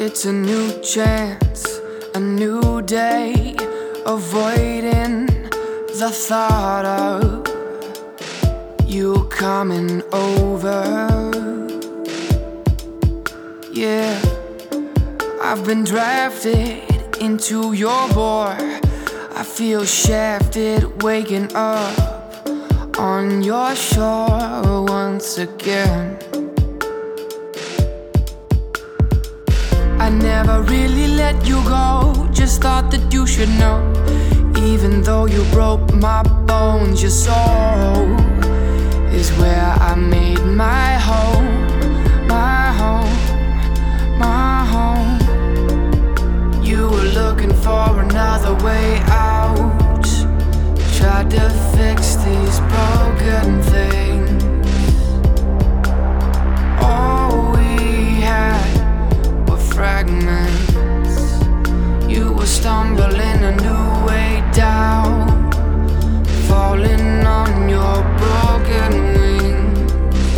It's a new chance, a new day, avoiding the thought of you coming over. Yeah, I've been drafted into your war. I feel shafted, waking up on your shore once again. I never really let you go, just thought that you should know. Even though you broke my bones, your soul is where I made my home, my home, my home. You were looking for another way out, tried to fix these broken things. All we had were fragments. You were stumbling a new way down, falling on your broken wings.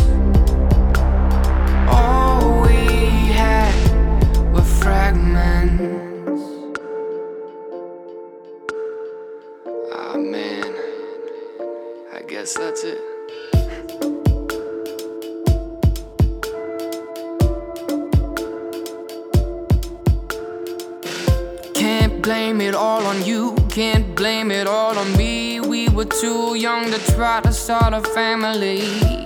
All we had were fragments. Ah, man, I guess that's it. Can't blame it all on you, can't blame it all on me. We were too young to try to start a family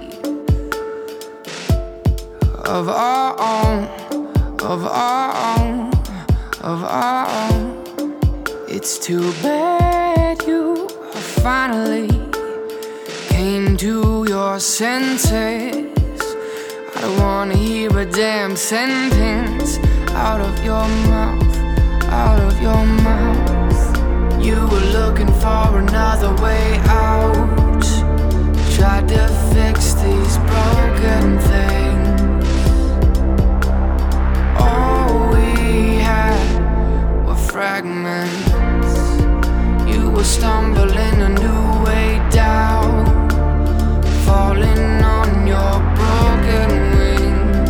of our own, of our own, of our own. It's too bad you finally came to your senses. I don't wanna hear a damn sentence out of your mouth, out of your mouth. You were looking for another way out, tried to fix these broken things. All we had were fragments. You were stumbling a new way down, falling on your broken wings.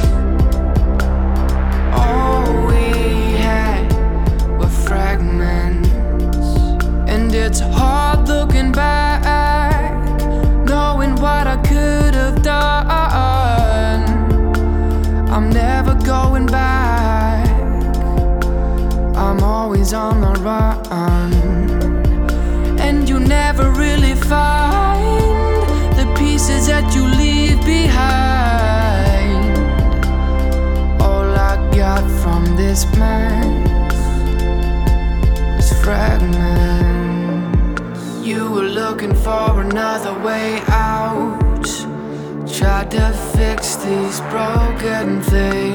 All we had were fragments. And it's hard looking back, knowing what I could have done. I'm never going back, I'm always on the run. And you never really find the pieces that you leave behind. All I got from this mess is fragments. You were looking for another way out, tried to fix these broken things.